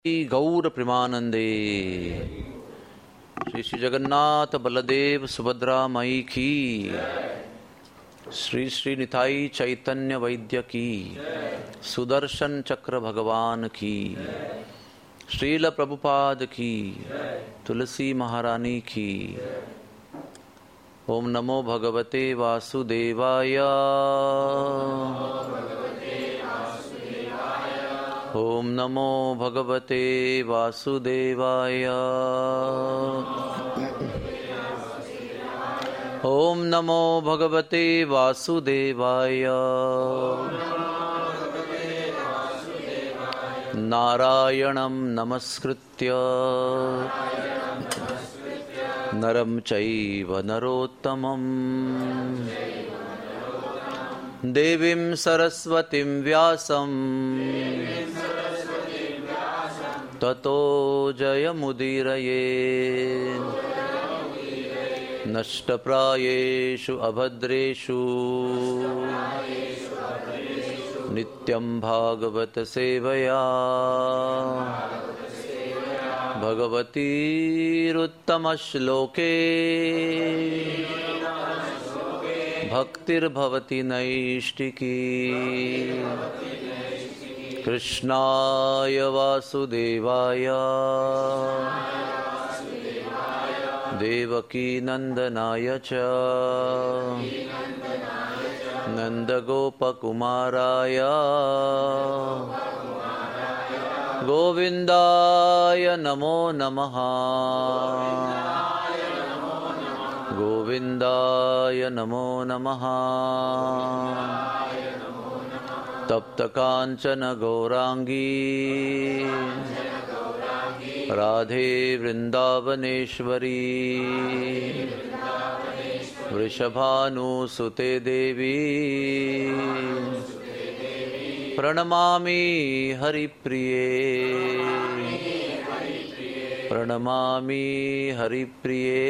गौर प्रेमानंदे। श्री श्री जगन्नाथ बलदेव सुभद्रा मई की। श्री श्री निताई चैतन्य वैद्य की। सुदर्शन चक्र भगवान की। श्रील प्रभुपाद की। तुलसी महारानी की। ओम नमो भगवते वासुदेवाय। ओम नमो भगवते वासुदेवाय। ओम नमो भगवते वासुदेवाय। नारायणं नमस्कृत्य नरं चैव नरोत्तमं देवीं सरस्वतीं व्यासं ततो जयमुदीरये। नष्टप्रायेषु अभद्रेषु नित्यं भागवत सेवया भगवतीरुत्तमश्लोके भक्तिर्भवति नैष्टिकी। कृष्णाय वासुदेवाय देवकी नंदनाय च नंदगोपकुमाराय गोविंदाय नमो नमः। गोविंदाय नमो नमः। तप्त कांचन गौरांगी राधे वृंदावनेश्वरी वृषभानुसुते देवी प्रणमामि हरिप्रिये। प्रणमामि हरिप्रिये।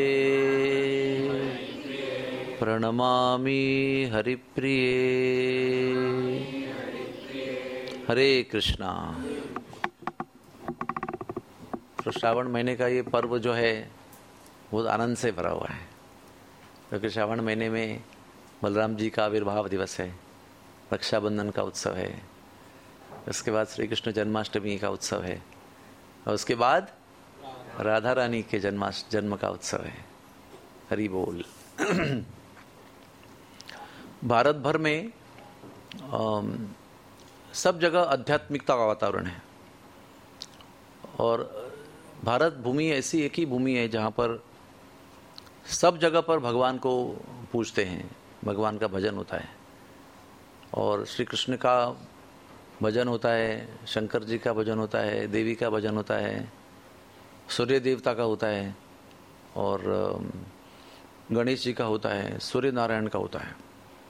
प्रणमामि हरिप्रिये। हरे कृष्णा। तो श्रावण महीने का ये पर्व जो है बहुत आनंद से भरा हुआ है, क्योंकि श्रावण महीने में बलराम जी का आविर्भाव दिवस है, रक्षाबंधन का उत्सव है, उसके बाद श्री कृष्ण जन्माष्टमी का उत्सव है, और उसके बाद राधा रानी के जन्म का उत्सव है। हरि बोल। भारत भर में सब जगह आध्यात्मिकता का वातावरण है, और भारत भूमि ऐसी एक ही भूमि है जहाँ पर सब जगह पर भगवान को पूजते हैं, भगवान का भजन होता है, और श्री कृष्ण का भजन होता है, शंकर जी का भजन होता है, देवी का भजन होता है, सूर्य देवता का होता है, और गणेश जी का होता है, सूर्य नारायण का होता है।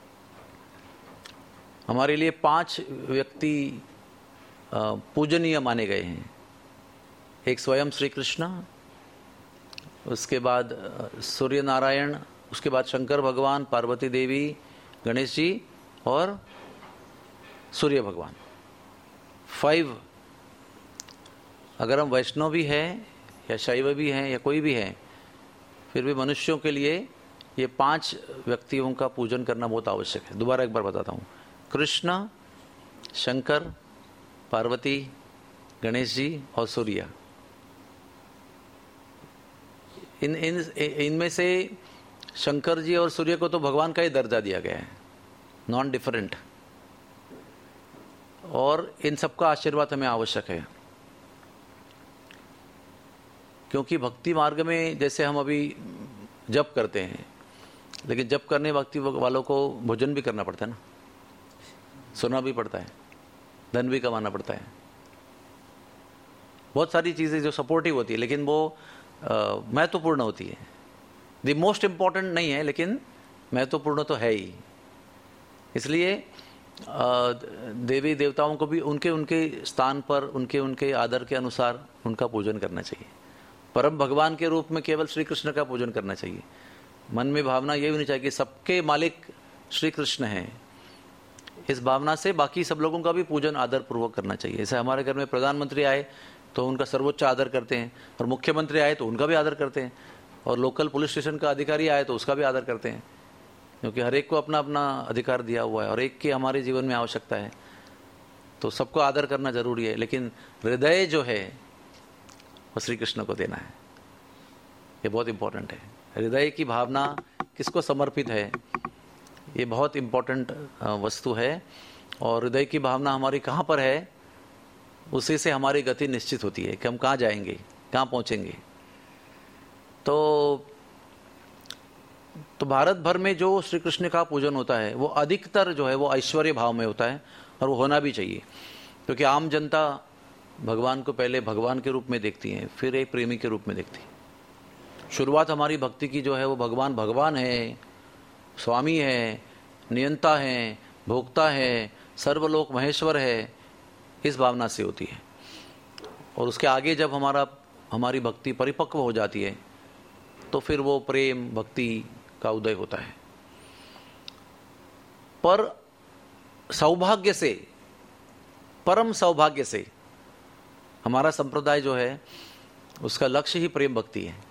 हमारे लिए 5 व्यक्ति पूजनीय माने गए हैं। एक स्वयं श्री कृष्ण, उसके बाद सूर्य नारायण, उसके बाद शंकर भगवान, पार्वती देवी, गणेश जी और सूर्य भगवान। 5। अगर हम वैष्णव भी हैं या शैव भी हैं या कोई भी है, फिर भी मनुष्यों के लिए ये 5 व्यक्तियों का पूजन करना बहुत आवश्यक है। दोबारा एक बार बताता हूँ। कृष्ण, शंकर, पार्वती, गणेश जी और सूर्य। इनमें से शंकर जी और सूर्य को तो भगवान का ही दर्जा दिया गया है, नॉन डिफरेंट, और इन सबका आशीर्वाद हमें आवश्यक है, क्योंकि भक्ति मार्ग में जैसे हम अभी जप करते हैं, लेकिन जप करने भक्ति वालों को भोजन भी करना पड़ता है ना, सोना भी पड़ता है, धन भी कमाना पड़ता है, बहुत सारी चीज़ें जो सपोर्टिव होती है, लेकिन वो महत्वपूर्ण होती है। द मोस्ट इम्पॉर्टेंट नहीं है, लेकिन महत्वपूर्ण तो है ही। इसलिए देवी देवताओं को भी उनके उनके स्थान पर, उनके उनके आदर के अनुसार उनका पूजन करना चाहिए। परम भगवान के रूप में केवल श्री कृष्ण का पूजन करना चाहिए। मन में भावना ये होनी चाहिए कि सबके मालिक श्री कृष्ण हैं, इस भावना से बाकी सब लोगों का भी पूजन आदर पूर्वक करना चाहिए। जैसे हमारे घर में प्रधानमंत्री आए तो उनका सर्वोच्च आदर करते हैं, और मुख्यमंत्री आए तो उनका भी आदर करते हैं, और लोकल पुलिस स्टेशन का अधिकारी आए तो उसका भी आदर करते हैं, क्योंकि हर एक को अपना अपना अधिकार दिया हुआ है और एक की हमारे जीवन में आवश्यकता है, तो सबको आदर करना जरूरी है। लेकिन हृदय जो है वो श्री कृष्ण को देना है, ये बहुत इंपॉर्टेंट है। हृदय की भावना किसको समर्पित है, ये बहुत इंपॉर्टेंट वस्तु है। और हृदय की भावना हमारी कहाँ पर है, उसी से हमारी गति निश्चित होती है कि हम कहाँ जाएंगे, कहाँ पहुँचेंगे। तो भारत भर में जो श्री कृष्ण का पूजन होता है वो अधिकतर जो है वो ऐश्वर्य भाव में होता है, और वो होना भी चाहिए, क्योंकि आम जनता भगवान को पहले भगवान के रूप में देखती है, फिर एक प्रेमी के रूप में देखती है। शुरुआत हमारी भक्ति की जो है वो भगवान भगवान है, स्वामी है, नियंता है, भोक्ता है, सर्वलोक महेश्वर है, इस भावना से होती है। और उसके आगे जब हमारी भक्ति परिपक्व हो जाती है तो फिर वो प्रेम भक्ति का उदय होता है। पर सौभाग्य से, परम सौभाग्य से हमारा संप्रदाय जो है उसका लक्ष्य ही प्रेम भक्ति है।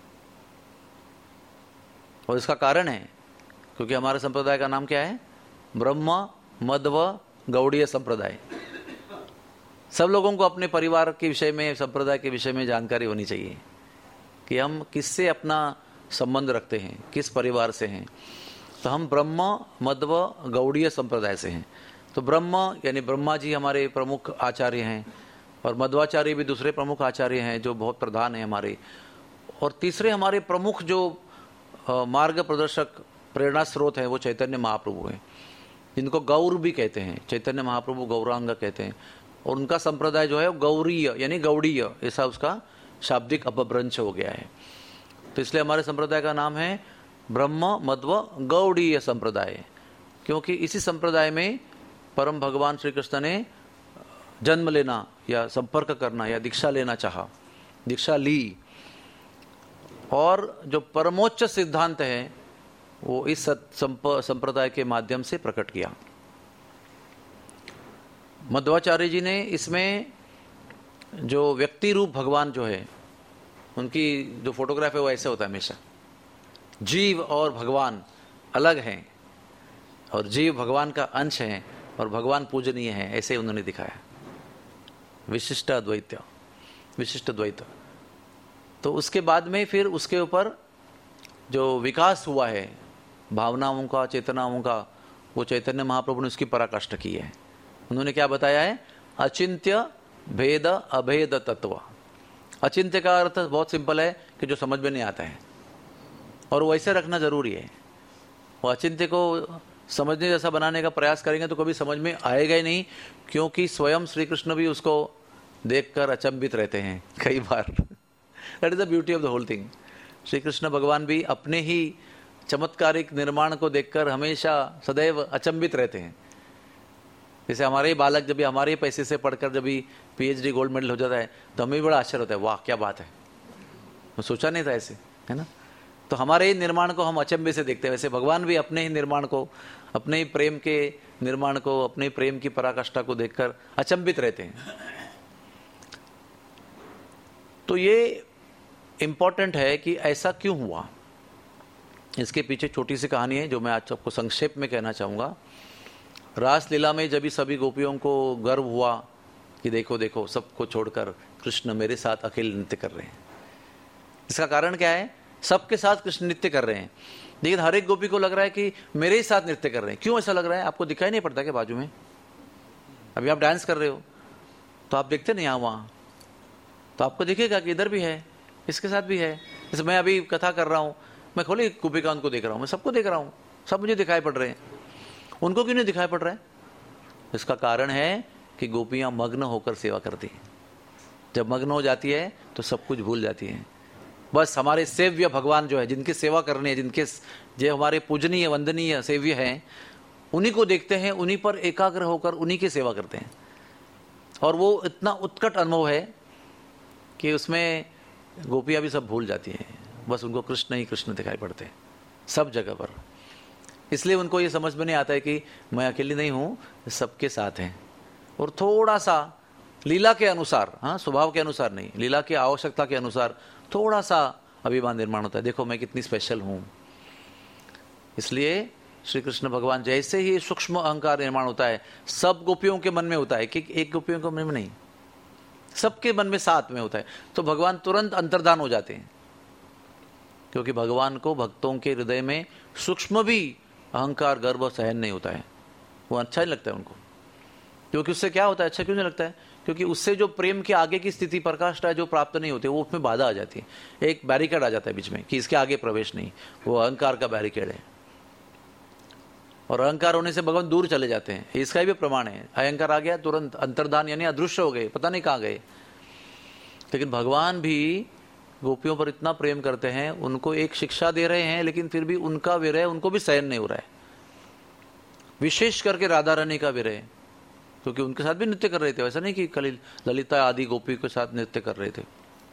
और इसका कारण है क्योंकि हमारे संप्रदाय का नाम क्या है, ब्रह्म मध्व गौड़ीय संप्रदाय। सब लोगों को अपने परिवार के विषय में, संप्रदाय के विषय में जानकारी होनी चाहिए कि हम किससे अपना संबंध रखते हैं, किस परिवार से हैं। तो हम ब्रह्म मध्व गौड़ीय संप्रदाय से हैं। तो ब्रह्म यानी ब्रह्मा जी हमारे प्रमुख आचार्य हैं, और मध्वाचार्य भी दूसरे प्रमुख आचार्य हैं जो बहुत प्रधान हैं हमारे। और तीसरे हमारे प्रमुख जो मार्ग प्रदर्शक प्रेरणा स्रोत हैं वो चैतन्य महाप्रभु हैं, जिनको गौर भी कहते हैं। चैतन्य महाप्रभु गौरांग कहते हैं, और उनका संप्रदाय जो है गौरीय यानी गौड़ीय, ऐसा उसका शाब्दिक अपभ्रंश हो गया है। तो इसलिए हमारे संप्रदाय का नाम है ब्रह्म मध्व गौड़ीय संप्रदाय, क्योंकि इसी संप्रदाय में परम भगवान श्री कृष्ण ने जन्म लेना या संपर्क करना या दीक्षा लेना चाहा, दीक्षा ली, और जो परमोच्च सिद्धांत है वो इस संप्रदाय के माध्यम से प्रकट किया। मध्वाचार्य जी ने इसमें जो व्यक्ति रूप भगवान जो है, उनकी जो फोटोग्राफ है वो ऐसे होता है हमेशा, जीव और भगवान अलग हैं, और जीव भगवान का अंश है और भगवान पूजनीय है, ऐसे उन्होंने दिखाया। विशिष्ट अद्वैत, विशिष्ट द्वैत। तो उसके बाद में फिर उसके ऊपर जो विकास हुआ है भावनाओं का, चेतनाओं का, वो चैतन्य महाप्रभु ने उसकी पराकाष्ठा की है। उन्होंने क्या बताया है, अचिंत्य भेद अभेद तत्व। अचिंत्य का अर्थ बहुत सिंपल है कि जो समझ में नहीं आता है, और वैसे रखना जरूरी है। वो अचिंत्य को समझने जैसा बनाने का प्रयास करेंगे तो कभी समझ में आएगा ही नहीं, क्योंकि स्वयं श्री कृष्ण भी उसको देखकर अचंभित रहते हैं कई बार। That is the beauty of the whole thing. Shri Krishna भगवान भी अपने ही चमत्कारिक निर्माण को देखकर हमेशा सदैव अचंभित रहते हैं। जैसे हमारे ही बालक जब भी हमारे ही पैसे से पढ़कर जब भी PhD गोल्ड मेडल हो जाता है तो हमें भी बड़ा आश्चर्य होता है, वाह क्या बात है, मैं सोचा नहीं था ऐसे, है ना। तो हमारे ही निर्माण को हम अचंभे से देखते हैं, वैसे भगवान भी अपने ही निर्माण को, अपने ही प्रेम के निर्माण को, अपने ही प्रेम की पराकाष्ठा को देखकर अचंभित रहते हैं। तो ये इंपॉर्टेंट है कि ऐसा क्यों हुआ। इसके पीछे छोटी सी कहानी है जो मैं आज आपको संक्षेप में कहना चाहूँगा। रासलीला में जब भी सभी गोपियों को गर्व हुआ कि देखो देखो सबको छोड़कर कृष्ण मेरे साथ अकेले नृत्य कर रहे हैं, इसका कारण क्या है, सबके साथ कृष्ण नृत्य कर रहे हैं, लेकिन हर एक गोपी को लग रहा है कि मेरे ही साथ नृत्य कर रहे हैं। क्यों ऐसा लग रहा है, आपको दिखाई नहीं पड़ता क्या बाजू में? अभी आप डांस कर रहे हो तो आप देखते नहीं, यहाँ वहाँ तो आपको दिखेगा कि इधर भी है, इसके साथ भी है। जैसे मैं अभी कथा कर रहा हूँ, मैं खोली गोपिका उनको देख रहा हूँ, मैं सबको देख रहा हूँ, सब मुझे दिखाई पड़ रहे हैं, उनको क्यों नहीं दिखाई पड़ रहा है? इसका कारण है कि गोपियाँ मग्न होकर सेवा करती हैं। जब मग्न हो जाती है तो सब कुछ भूल जाती हैं। बस हमारे सेव्य भगवान जो है, जिनकी सेवा करनी है, जिनके जो हमारे पूजनीय वंदनीय सेव्य हैं, उन्हीं को देखते हैं, उन्हीं पर एकाग्र होकर उन्हीं की सेवा करते हैं। और वो इतना उत्कट अनुभव है कि उसमें गोपियाँ भी सब भूल जाती हैं, बस उनको कृष्ण ही कृष्ण दिखाई पड़ते हैं सब जगह पर। इसलिए उनको ये समझ में नहीं आता है कि मैं अकेली नहीं हूँ, सबके साथ हैं। और थोड़ा सा लीला के अनुसार, हाँ, स्वभाव के अनुसार नहीं, लीला की आवश्यकता के अनुसार थोड़ा सा अभिमान निर्माण होता है, देखो मैं कितनी स्पेशल हूँ। इसलिए श्री कृष्ण भगवान जैसे ही सूक्ष्म अहंकार निर्माण होता है, सब गोपियों के मन में होता है, कि एक गोपियों के मन में नहीं, सबके मन में साथ में होता है, तो भगवान तुरंत अंतर्धान हो जाते हैं। क्योंकि भगवान को भक्तों के हृदय में सूक्ष्म भी अहंकार गर्व सहन नहीं होता है, वो अच्छा नहीं लगता है उनको। क्योंकि उससे क्या होता है, अच्छा क्यों नहीं लगता है? क्योंकि उससे जो प्रेम के आगे की स्थिति प्रकाष्ठा जो प्राप्त नहीं होती, वो उसमें बाधा आ जाती है, एक बैरिकेड आ जाता है बीच में कि इसके आगे प्रवेश नहीं, वो अहंकार का बैरिकेड है। और अहंकार होने से भगवान दूर चले जाते हैं, इसका भी प्रमाण है। अहंकार आ गया तुरंत अंतर्धान, यानी अदृश्य हो गए, पता नहीं कहाँ गए। लेकिन भगवान भी गोपियों पर इतना प्रेम करते हैं, उनको एक शिक्षा दे रहे हैं, लेकिन फिर भी उनका विरह उनको भी सहन नहीं हो रहा है। विशेष करके राधा रानी का विरह, क्योंकि उनके साथ भी नृत्य कर रहे थे, वैसा नहीं कि कल ललिता आदि गोपी के साथ नृत्य कर रहे थे,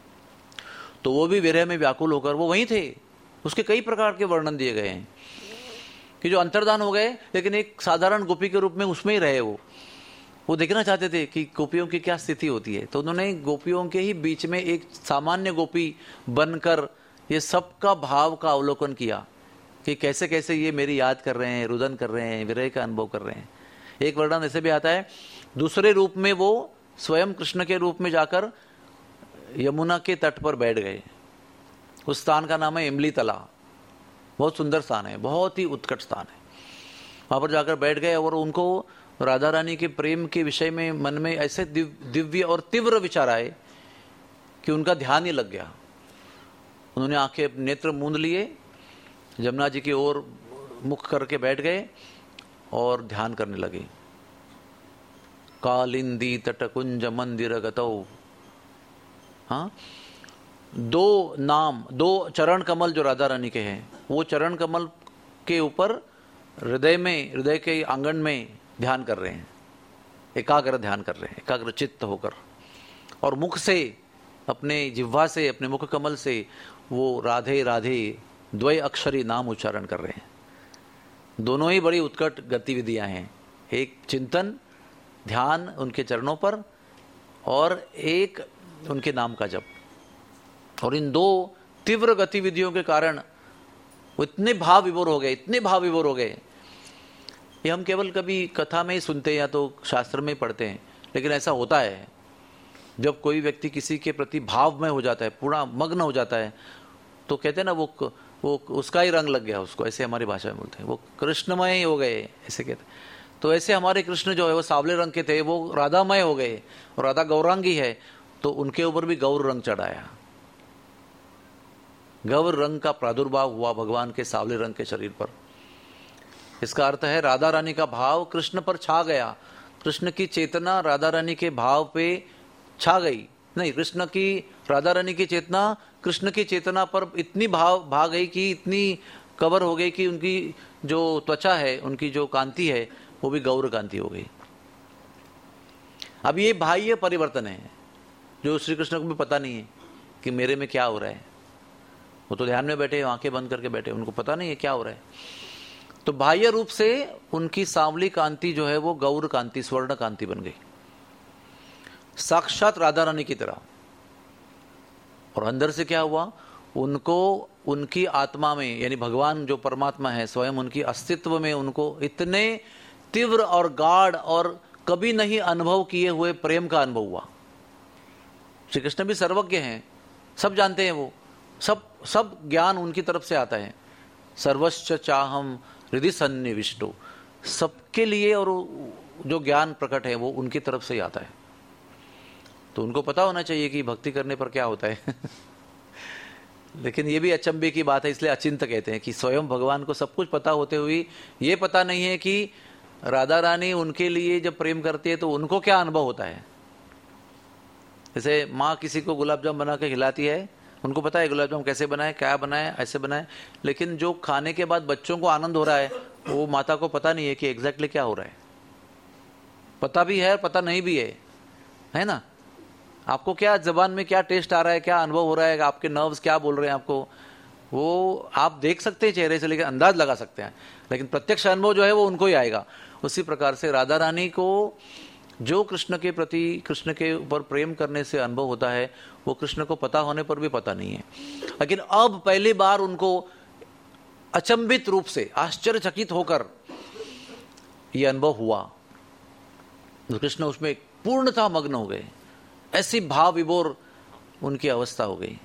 तो वो भी विरह में व्याकुल होकर वो वहीं थे। उसके कई प्रकार के वर्णन दिए गए हैं कि जो अंतर्धान हो गए, लेकिन एक साधारण गोपी के रूप में उसमें ही रहे। वो देखना चाहते थे कि गोपियों की क्या स्थिति होती है, तो उन्होंने गोपियों के ही बीच में एक सामान्य गोपी बनकर ये सबका भाव का अवलोकन किया कि कैसे कैसे ये मेरी याद कर रहे हैं, रुदन कर रहे हैं, विरह का अनुभव कर रहे हैं। एक वर्णन ऐसे भी आता है, दूसरे रूप में वो स्वयं कृष्ण के रूप में जाकर यमुना के तट पर बैठ गए। उस स्थान का नाम है इमली तला, बहुत सुंदर स्थान है, बहुत ही उत्कट स्थान है। वहां पर जाकर बैठ गए और उनको राधा रानी के प्रेम के विषय में मन में ऐसे दिव्य और तीव्र विचार आए कि उनका ध्यान ही लग गया। उन्होंने आंखें नेत्र मूंद लिए, जमुना जी की ओर मुख करके बैठ गए और ध्यान करने लगे। कालिंदी तटकुंज मंदिर गतौ, हाँ, दो नाम, दो चरण कमल जो राधा रानी के हैं, वो चरण कमल के ऊपर हृदय में, हृदय के आंगन में ध्यान कर रहे हैं, एकाग्र ध्यान कर रहे हैं, एकाग्र चित्त होकर, और मुख से, अपने जिह्वा से, अपने मुख कमल से वो राधे राधे द्वय अक्षरी नाम उच्चारण कर रहे हैं। दोनों ही बड़ी उत्कट गतिविधियां हैं, एक चिंतन ध्यान उनके चरणों पर और एक उनके नाम का जप। और इन दो तीव्र गतिविधियों के कारण वो इतने भाव विभोर हो गए, इतने भाव विभोर हो गए। ये हम केवल कभी कथा में ही सुनते हैं या तो शास्त्र में पढ़ते हैं, लेकिन ऐसा होता है जब कोई व्यक्ति किसी के प्रति भावमय हो जाता है, पूरा मग्न हो जाता है, तो कहते हैं ना वो उसका ही रंग लग गया उसको, ऐसे हमारी भाषा में बोलते हैं, वो कृष्णमय हो गए, ऐसे कहते हैं। तो ऐसे हमारे कृष्ण जो है वो सावले रंग के थे, वो राधामय हो गए, और राधा गौरांगी है तो उनके ऊपर भी गौर रंग चढ़ाया। गौर रंग का प्रादुर्भाव हुआ भगवान के सावले रंग के शरीर पर। इसका अर्थ है राधा रानी का भाव कृष्ण पर छा गया, कृष्ण की चेतना राधा रानी के भाव पे छा गई, नहीं, कृष्ण की, राधा रानी की चेतना कृष्ण की चेतना पर इतनी भा गई कि इतनी कवर हो गई कि उनकी जो त्वचा है, उनकी जो कांति है, वो भी गौर कांति हो गई। अब ये बाह्य परिवर्तन है जो श्री कृष्ण को भी पता नहीं है कि मेरे में क्या हो रहा है। वो तो ध्यान में बैठे, आंखें बंद करके बैठे, उनको पता नहीं है क्या हो रहा है। तो बाह्य रूप से उनकी सांवली कांति जो है वो गौर कांति, स्वर्ण कांति बन गई, साक्षात राधा रानी की तरह। और अंदर से क्या हुआ, उनको उनकी आत्मा में, यानी भगवान जो परमात्मा है स्वयं, उनकी अस्तित्व में उनको इतने तीव्र और गाढ़ और कभी नहीं अनुभव किए हुए प्रेम का अनुभव हुआ। श्री कृष्ण भी सर्वज्ञ हैं, सब जानते हैं, वो सब ज्ञान उनकी तरफ से आता है। सर्वश्च चाहम हृदय सन्निविष्टो, सबके लिए और जो ज्ञान प्रकट है वो उनकी तरफ से ही आता है। तो उनको पता होना चाहिए कि भक्ति करने पर क्या होता है लेकिन ये भी अचंभे की बात है, इसलिए अचिंत कहते हैं कि स्वयं भगवान को सब कुछ पता होते हुए ये पता नहीं है कि राधा रानी उनके लिए जब प्रेम करती है तो उनको क्या अनुभव होता है। जैसे माँ किसी को गुलाब जामुन बना के खिलाती है, उनको पता है गुलाब जामुन कैसे बनाए, क्या बनाए, ऐसे बनाए, लेकिन जो खाने के बाद बच्चों को आनंद हो रहा है वो माता को पता नहीं है कि एग्जैक्टली क्या हो रहा है। पता भी है, पता नहीं भी है ना। आपको क्या जबान में क्या टेस्ट आ रहा है, क्या अनुभव हो रहा है, आपके नर्व्स क्या बोल रहे हैं आपको, वो आप देख सकते हैं चेहरे से, लेकिन अंदाज लगा सकते हैं, लेकिन प्रत्यक्ष अनुभव जो है वो उनको ही आएगा। उसी प्रकार से राधा रानी को जो कृष्ण के प्रति, कृष्ण के ऊपर प्रेम करने से अनुभव होता है, वो कृष्ण को पता होने पर भी पता नहीं है। लेकिन अब पहली बार उनको अचंभित रूप से, आश्चर्यचकित होकर यह अनुभव हुआ, तो कृष्ण उसमें पूर्णतः मग्न हो गए। ऐसी भाव विभोर उनकी अवस्था हो गई।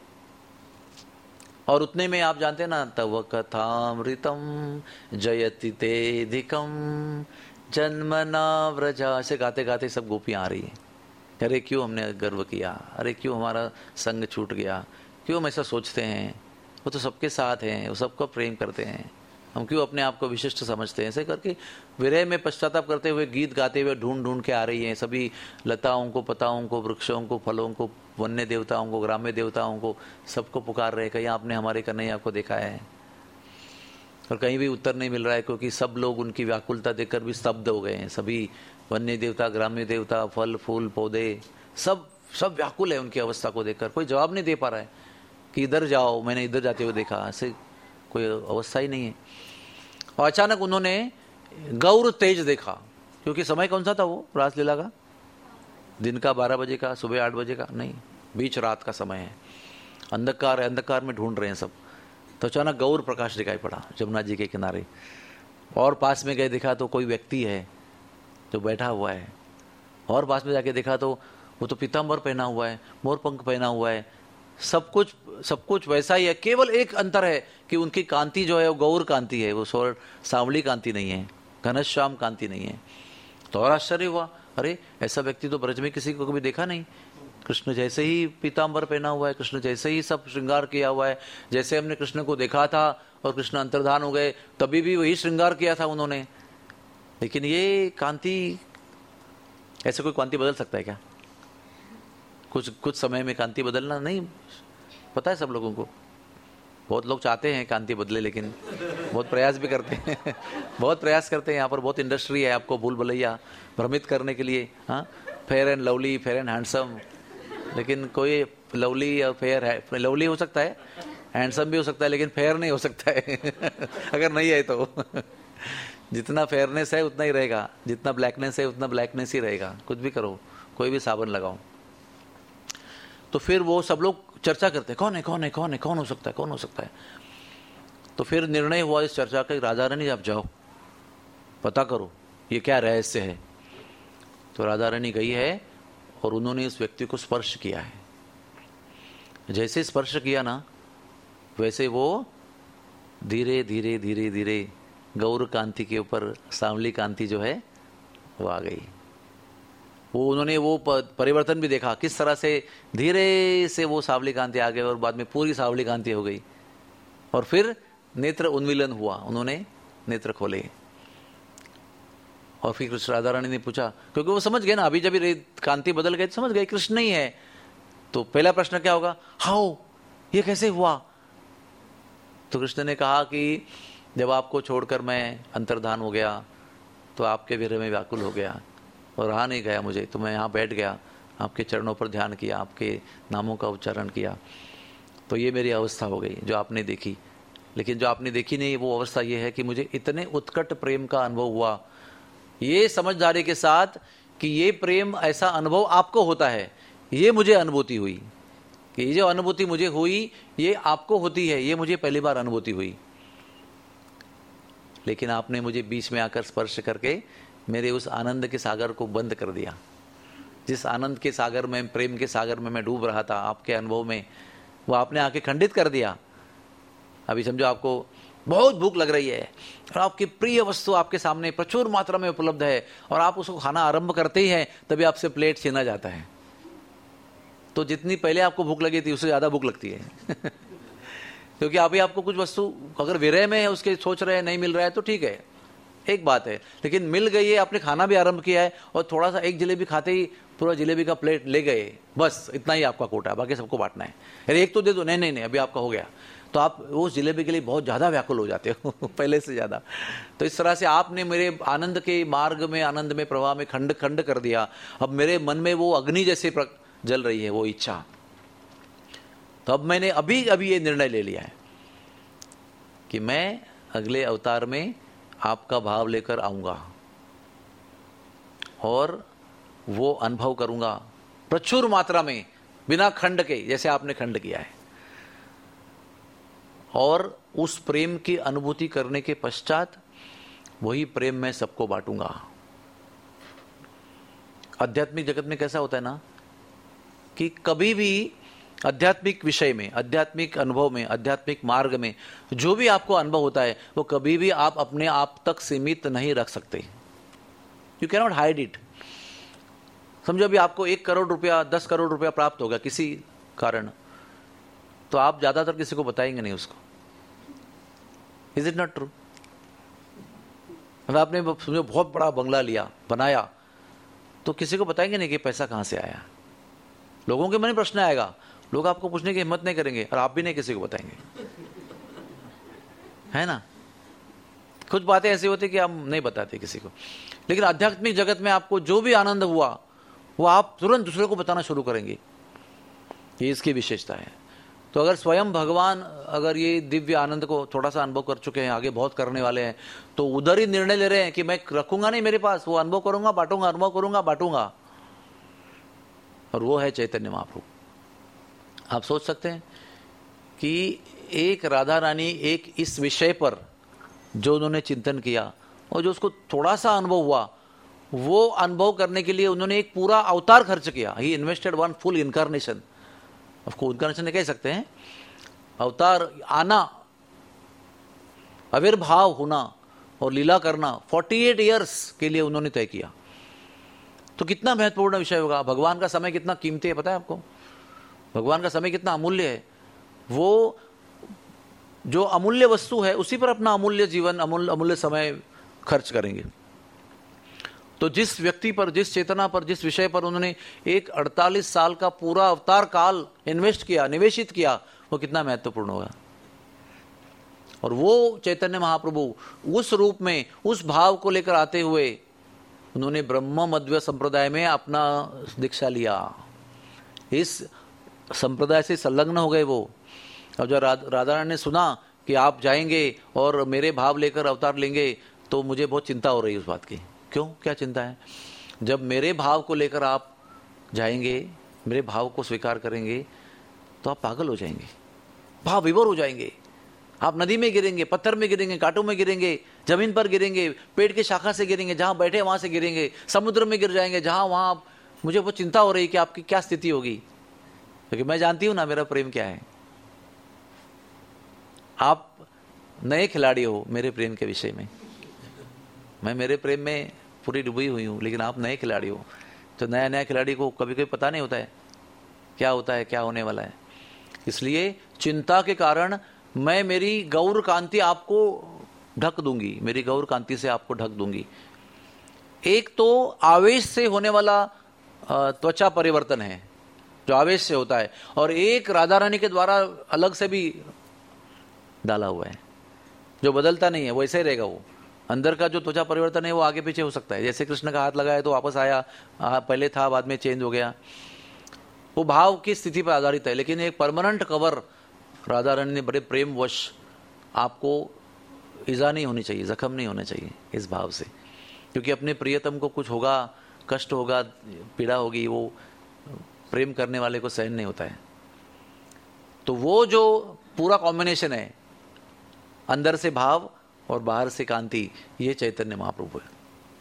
और उतने में आप जानते हैं ना, तव कथामृतम जयति तेधिकम जन्मना व्रजा, ऐसे गाते गाते सब गोपियां आ रही है। अरे क्यों हमने गर्व किया, अरे क्यों हमारा संग छूट गया, क्यों हम ऐसा सोचते हैं, वो तो सबके साथ हैं, वो सबको प्रेम करते हैं, हम क्यों अपने आप को विशिष्ट समझते हैं। ऐसे करके विरह में पश्चाताप करते हुए, गीत गाते हुए ढूंढ ढूंढ के आ रही हैं। सभी लताओं को, पताओं को, वृक्षों को, फलों को, वन्य देवताओं को, ग्राम्य देवताओं को, सबको पुकार रहे, कहीं आपने हमारे कन्हैया को देखा है। और कहीं भी उत्तर नहीं मिल रहा है, क्योंकि सब लोग उनकी व्याकुलता देखकर भी स्तब्ध हो गए हैं। सभी वन्य देवता, ग्राम्य देवता, फल फूल पौधे, सब सब व्याकुल है उनकी अवस्था को देखकर। कोई जवाब नहीं दे पा रहा है कि इधर जाओ, मैंने इधर जाते हुए देखा, ऐसे कोई अवस्था ही नहीं है। और अचानक उन्होंने गौर तेज देखा, क्योंकि समय कौन सा था वो रासलीला का? दिन का 12 बजे का, सुबह 8 बजे का नहीं, बीच रात का समय है। अंधकार है, अंधकार में ढूंढ रहे हैं सब। तो अचानक गौर प्रकाश दिखाई पड़ा जमुना जी के किनारे। और पास में गए, देखा तो कोई व्यक्ति है जो बैठा हुआ है। और पास में जाके देखा तो वो तो पीताम्बर पहना हुआ है, मोर पंख पहना हुआ है, सब कुछ वैसा ही है। केवल एक अंतर है कि उनकी कांति जो है वो गौर कांति है, वो सांवली कांति नहीं है, घनश्याम कांति नहीं है। तो और आश्चर्य हुआ, अरे ऐसा व्यक्ति तो ब्रज में किसी को कभी देखा नहीं। कृष्ण जैसे ही पीताम्बर पहना हुआ है, कृष्ण जैसे ही सब श्रृंगार किया हुआ है, जैसे हमने कृष्ण को देखा था और कृष्ण अंतर्धान हो गए तभी भी वही श्रृंगार किया था उन्होंने। लेकिन ये कांति, ऐसे कोई कांति बदल सकता है क्या? कुछ समय में कांति बदलना नहीं पता है सब लोगों को। बहुत लोग चाहते हैं कांति बदले, लेकिन बहुत प्रयास भी करते हैं बहुत प्रयास करते हैं। यहाँ पर बहुत इंडस्ट्री है आपको भूल भुलैया भ्रमित करने के लिए। हाँ, fair and lovely, fair and handsome, लेकिन कोई लवली और फेयर है, लवली हो सकता है, हैंडसम भी हो सकता है, लेकिन फेयर नहीं हो सकता है अगर नहीं है तो जितना फेयरनेस है उतना ही रहेगा, जितना ब्लैकनेस है उतना ब्लैकनेस ही रहेगा। कुछ भी करो, कोई भी साबुन लगाओ। तो फिर वो सब लोग चर्चा करते हैं, कौन है कौन है कौन है, कौन हो सकता है, कौन हो सकता है। तो फिर निर्णय हुआ इस चर्चा का, राधा रानी आप जाओ पता करो ये क्या रहस्य है। तो राधा रानी गई है और उन्होंने इस व्यक्ति को स्पर्श किया है। जैसे स्पर्श किया ना, वैसे वो धीरे धीरे धीरे धीरे गौर कांति के ऊपर सांवली कांति जो है वो आ गई। वो उन्होंने वो परिवर्तन भी देखा, किस तरह से धीरे से वो सांवली कांति आ गई और बाद में पूरी सांवली कांति हो गई। और फिर नेत्र उन्मिलन हुआ, उन्होंने नेत्र खोले। और फिर कृष्ण राधा रानी ने पूछा, क्योंकि वो समझ गए ना, अभी जब कांति बदल गई समझ गए कृष्ण नहीं है। तो पहला प्रश्न क्या होगा, हाउ, ये कैसे हुआ? तो कृष्ण ने कहा कि जब आपको छोड़कर मैं अंतर्धान हो गया तो आपके विरह में व्याकुल हो गया और रहा नहीं गया मुझे, तो मैं यहाँ बैठ गया, आपके चरणों पर ध्यान किया, आपके नामों का उच्चारण किया, तो ये मेरी अवस्था हो गई जो आपने देखी। लेकिन जो आपने देखी नहीं वो अवस्था ये है कि मुझे इतने उत्कट प्रेम का अनुभव हुआ, ये समझदारी के साथ कि ये प्रेम ऐसा अनुभव आपको होता है, ये मुझे अनुभूति हुई कि ये जो अनुभूति मुझे हुई ये आपको होती है, ये मुझे पहली बार अनुभूति हुई। लेकिन आपने मुझे बीच में आकर स्पर्श करके मेरे उस आनंद के सागर को बंद कर दिया। जिस आनंद के सागर में, प्रेम के सागर में मैं डूब रहा था आपके अनुभव में, वो आपने आके खंडित कर दिया। अभी समझो आपको बहुत भूख लग रही है और आपकी प्रिय वस्तु आपके सामने प्रचुर मात्रा में उपलब्ध है और आप उसको खाना आरंभ करते ही हैं, तभी आपसे प्लेट छीना जाता है। तो जितनी पहले आपको भूख लगी थी उससे ज्यादा भूख लगती है क्योंकि अभी आपको कुछ वस्तु अगर विरह में है, उसके सोच रहे हैं नहीं मिल रहा है तो ठीक है, एक बात है। लेकिन मिल गई है, आपने खाना भी आरंभ किया है और थोड़ा सा एक जलेबी खाते ही पूरा जलेबी का प्लेट ले गए, बस इतना ही आपका कोटा है, बाकी सबको बांटना है। अरे एक तो दे दो, नहीं नहीं नहीं अभी आपका हो गया, तो आप उस जलेबी के लिए बहुत ज्यादा व्याकुल हो जाते हो पहले से ज्यादा। तो इस तरह से आपने मेरे आनंद के मार्ग में, आनंद में, प्रवाह में खंड खंड कर दिया। अब मेरे मन में वो अग्नि जैसे जल रही है वो इच्छा। तो अब मैंने अभी अभी ये निर्णय ले लिया है कि मैं अगले अवतार में आपका भाव लेकर आऊंगा और वो अनुभव करूंगा प्रचुर मात्रा में, बिना खंड के, जैसे आपने खंड किया है। और उस प्रेम की अनुभूति करने के पश्चात वही प्रेम मैं सबको बांटूंगा। आध्यात्मिक जगत में कैसा होता है ना कि कभी भी आध्यात्मिक विषय में, आध्यात्मिक अनुभव में, आध्यात्मिक मार्ग में जो भी आपको अनुभव होता है वो कभी भी आप अपने आप तक सीमित नहीं रख सकते। You can not hide it. समझो अभी आपको 1 करोड़ रुपया, 10 करोड़ रुपया प्राप्त होगा किसी कारण, तो आप ज्यादातर किसी को बताएंगे नहीं उसको। Is it not true? अगर आपने समझो बहुत बड़ा बंगला लिया, बनाया, तो किसी को बताएंगे नहीं कि पैसा कहां से आया। लोगों के मन में प्रश्न आएगा, लोग आपको पूछने की हिम्मत नहीं करेंगे और आप भी नहीं किसी को बताएंगे, है ना। कुछ बातें ऐसी होती कि हम नहीं बताते किसी को। लेकिन आध्यात्मिक जगत में आपको जो भी आनंद हुआ वो आप तुरंत दूसरे को बताना शुरू करेंगे। ये इसकी विशेषता है। तो अगर स्वयं भगवान अगर ये दिव्य आनंद को थोड़ा सा अनुभव कर चुके हैं, आगे बहुत करने वाले हैं, तो उधर ही निर्णय ले रहे हैं कि मैं रखूंगा नहीं मेरे पास, वो अनुभव करूंगा, बांटूंगा, अनुभव करूंगा, बांटूंगा। और वो है चैतन्य महाप्रभु। आप सोच सकते हैं कि एक राधा रानी एक इस विषय पर जो उन्होंने चिंतन किया और जो उसको थोड़ा सा अनुभव हुआ, वो अनुभव करने के लिए उन्होंने एक पूरा अवतार खर्च किया। He invested 1 full incarnation. उसको इनकारनेशन नहीं कह सकते हैं, अवतार आना, आविर्भाव होना और लीला करना 48 ईयर्स के लिए उन्होंने तय किया। तो कितना महत्वपूर्ण विषय होगा। भगवान का समय कितना कीमती है पता है आपको? भगवान का समय कितना अमूल्य है। वो जो अमूल्य वस्तु है उसी पर अपना अमूल्य जीवन, अमूल्य समय खर्च करेंगे। तो जिस व्यक्ति पर, जिस चेतना पर, जिस विषय पर उन्होंने एक 48 साल का पूरा अवतार काल इन्वेस्ट किया, निवेशित किया, वो कितना महत्वपूर्ण होगा। और वो चैतन्य महाप्रभु उस रूप में, उस भाव को लेकर आते हुए उन्होंने ब्रह्म मध्य संप्रदाय में अपना दीक्षा लिया। इस संप्रदाय से संलग्न हो गए वो। और जब राधा रानी ने सुना कि आप जाएंगे और मेरे भाव लेकर अवतार लेंगे, तो मुझे बहुत चिंता हो रही है उस बात की। क्यों, क्या चिंता है? जब मेरे भाव को लेकर आप जाएंगे, मेरे भाव को स्वीकार करेंगे, तो आप पागल हो जाएंगे, भाव विभोर हो जाएंगे। आप नदी में गिरेंगे, पत्थर में गिरेंगे, कांटों में गिरेंगे, जमीन पर गिरेंगे, पेड़ की शाखा से गिरेंगे, जहां बैठे वहां से गिरेंगे, समुद्र में गिर जाएंगे, जहां वहां। मुझे बहुत चिंता हो रही है कि आपकी क्या स्थिति होगी, क्योंकि मैं जानती हूं ना मेरा प्रेम क्या है। आप नए खिलाड़ी हो मेरे प्रेम के विषय में। मैं मेरे प्रेम में पूरी डूबी हुई हूं, लेकिन आप नए खिलाड़ी हो। तो नया नया खिलाड़ी को कभी कभी पता नहीं होता है क्या होता है, क्या होने वाला है। इसलिए चिंता के कारण मैं मेरी गौर कांति आपको ढक दूंगी, मेरी गौर कांति से आपको ढक दूंगी। एक तो आवेश से होने वाला त्वचा परिवर्तन है जो आवेश से होता है, और एक राधा रानी के द्वारा अलग से भी डाला हुआ है जो बदलता नहीं है, वैसे ही रहेगा। वो अंदर का जो त्वचा परिवर्तन है वो आगे पीछे हो सकता है। जैसे कृष्ण का हाथ लगाया तो वापस आया, पहले था बाद में चेंज हो गया। वो भाव की स्थिति पर आधारित है। लेकिन एक परमानेंट कवर राधा रानी ने बड़े प्रेमवश, आपको ईजा नहीं होनी चाहिए, जख्म नहीं होना चाहिए इस भाव से, क्योंकि अपने प्रियतम को कुछ होगा, कष्ट होगा, पीड़ा होगी, वो प्रेम करने वाले को सहन नहीं होता है। तो वो जो पूरा कॉम्बिनेशन है, अंदर से भाव और बाहर से कांति, ये चैतन्य महाप्रभु है।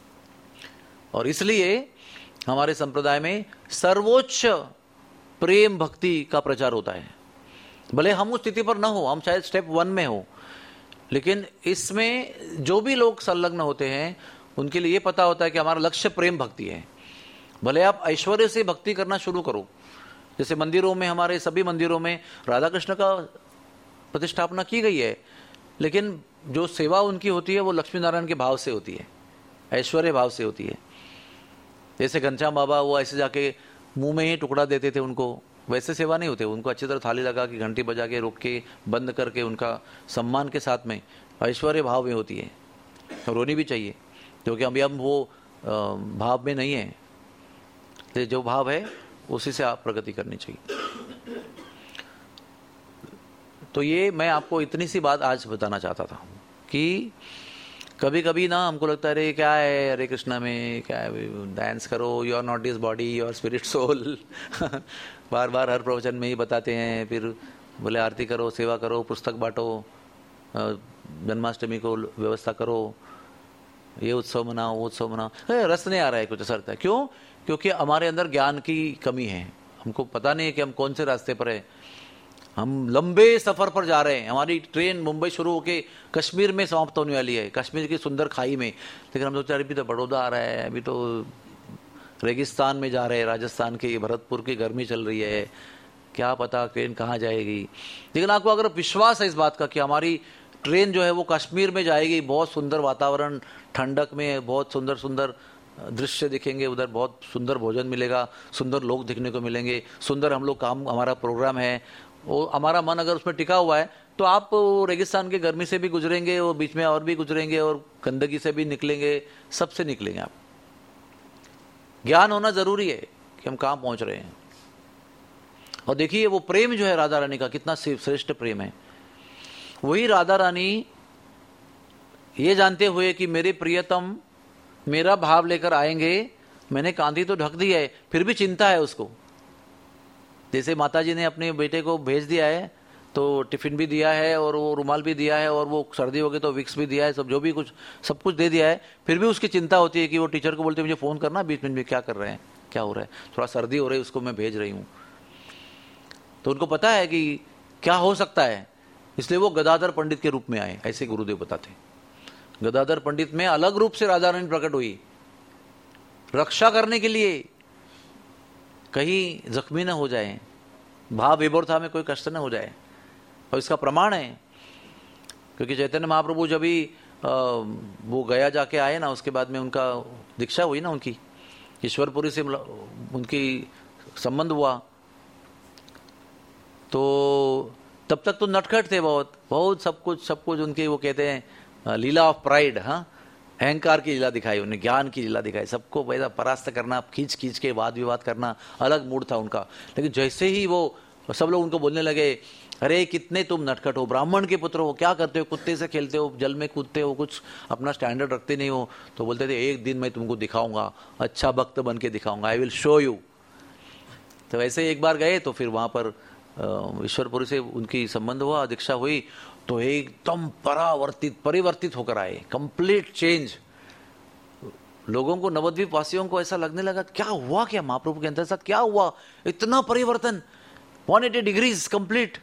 और इसलिए हमारे संप्रदाय में सर्वोच्च प्रेम भक्ति का प्रचार होता है। भले हम उस स्थिति पर न हो, हम शायद स्टेप 1 में हो, लेकिन इसमें जो भी लोग संलग्न होते हैं उनके लिए ये पता होता है कि हमारा लक्ष्य प्रेम भक्ति है। भले आप ऐश्वर्य से भक्ति करना शुरू करो, जैसे मंदिरों में, हमारे सभी मंदिरों में राधा कृष्ण का प्रतिष्ठापना की गई है, लेकिन जो सेवा उनकी होती है वो लक्ष्मी नारायण के भाव से होती है, ऐश्वर्य भाव से होती है। जैसे घनश्याम बाबा वो ऐसे जाके मुंह में ही टुकड़ा देते थे उनको, वैसे सेवा नहीं होते। उनको अच्छी तरह थाली लगा के, घंटी बजा के, रोक के, बंद करके, उनका सम्मान के साथ में ऐश्वर्य भाव में होती है। और होनी भी चाहिए, क्योंकि अभी हम वो भाव में नहीं है। तो जो भाव है उसी से आप प्रगति करनी चाहिए। तो ये मैं आपको इतनी सी बात आज बताना चाहता था कि कभी कभी ना हमको लगता है अरे क्या है हरे कृष्णा में, क्या है डांस करो, you are not this body, you are spirit soul. बार बार हर प्रवचन में ही बताते हैं। फिर बोले आरती करो, सेवा करो, पुस्तक बांटो, जन्माष्टमी को व्यवस्था करो, ये उत्सव मनाओ, वो उत्सव मनाओ। रस नहीं आ रहा है कुछ असर है। क्यों? क्योंकि हमारे अंदर ज्ञान की कमी है। हमको पता नहीं है कि हम कौन से रास्ते पर है। हम लंबे सफर पर जा रहे हैं। हमारी ट्रेन मुंबई शुरू होके कश्मीर में समाप्त होने वाली है, कश्मीर की सुंदर खाई में। लेकिन हम सोचते अभी तो बड़ौदा आ रहा है, अभी तो रेगिस्तान में जा रहे हैं, राजस्थान के भरतपुर की गर्मी चल रही है, क्या पता ट्रेन कहाँ जाएगी। लेकिन आपको अगर विश्वास है इस बात का कि हमारी ट्रेन जो है वो कश्मीर में जाएगी, बहुत सुंदर वातावरण, ठंडक में बहुत सुंदर सुंदर दृश्य दिखेंगे, उधर बहुत सुंदर भोजन मिलेगा, सुंदर लोग दिखने को मिलेंगे, सुंदर हम लोग काम, हमारा प्रोग्राम है, वो हमारा मन अगर उसमें टिका हुआ है तो आप रेगिस्तान की गर्मी से भी गुजरेंगे और बीच में और भी गुजरेंगे और गंदगी से भी निकलेंगे, सबसे निकलेंगे आप। ज्ञान होना जरूरी है कि हम कहाँ पहुंच रहे हैं। और देखिए वो प्रेम जो है राधा रानी का कितना श्रेष्ठ प्रेम है। वही राधा रानी ये जानते हुए कि मेरे प्रियतम मेरा भाव लेकर आएंगे, मैंने कांधी तो ढक दी है, फिर भी चिंता है उसको। जैसे माताजी ने अपने बेटे को भेज दिया है तो टिफिन भी दिया है और वो रुमाल भी दिया है और वो सर्दी हो गई तो विक्स भी दिया है, सब जो भी कुछ सब कुछ दे दिया है, फिर भी उसकी चिंता होती है कि वो टीचर को बोलते मुझे फोन करना बीच में क्या कर रहे हैं, क्या हो रहा है, थोड़ा सर्दी हो रही है, उसको मैं भेज रही हूँ। तो उनको पता है कि क्या हो सकता है, इसलिए वो गदाधर पंडित के रूप में आए, ऐसे गुरुदेव बताते। गदाधर पंडित में अलग रूप से राधा रानी प्रकट हुई, रक्षा करने के लिए, कहीं जख्मी न हो जाए, भाव विभोर था में कोई कष्ट न हो जाए। और इसका प्रमाण है क्योंकि चैतन्य महाप्रभु जब भी वो गया जाके आए ना, उसके बाद में उनका दीक्षा हुई ना, उनकी ईश्वरपुरी से उनकी संबंध हुआ, तो तब तक तो नटखट थे, बहुत बहुत सब कुछ उनके, वो कहते हैं लीला ऑफ प्राइड, हाँ, अहंकार की लीला दिखाई उन्हें, ज्ञान की लीला दिखाई, सबको वैसा परास्त करना, खींच खींच के वाद विवाद करना, अलग मूड था उनका। लेकिन जैसे ही वो सब लोग उनको बोलने लगे अरे कितने तुम नटखट हो, ब्राह्मण के पुत्र हो, क्या करते हो, कुत्ते से खेलते हो, जल में कूदते हो, कुछ अपना स्टैंडर्ड रखते नहीं हो। तो बोलते थे एक दिन मैं तुमको दिखाऊंगा, अच्छा भक्त बन के दिखाऊंगा, आई विल शो यू। तो वैसे एक बार गए तो फिर वहां पर ईश्वरपुरी से उनकी संबंध हुआ, दीक्षा हुई, तो एकदम परिवर्तित होकर आए, कंप्लीट चेंज। लोगों को, नवद्वीप वासियों को ऐसा लगने लगा क्या हुआ, क्या महाप्रभु के अंदर साथ क्या हुआ, इतना परिवर्तन, 180 डिग्रीज कंप्लीट।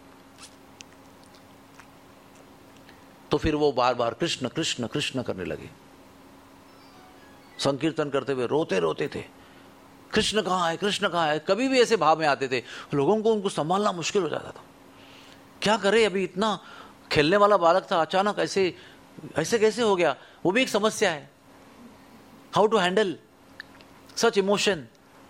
तो फिर वो बार बार कृष्ण कृष्ण कृष्ण करने लगे, संकीर्तन करते हुए रोते रोते थे, कृष्ण कहाँ है, कृष्ण कहाँ है। कभी भी ऐसे भाव में आते थे, लोगों को उनको संभालना मुश्किल हो जाता था, क्या करे, अभी इतना खेलने वाला बालक था, अचानक ऐसे कैसे हो गया। वो भी एक समस्या है, how to handle such emotion.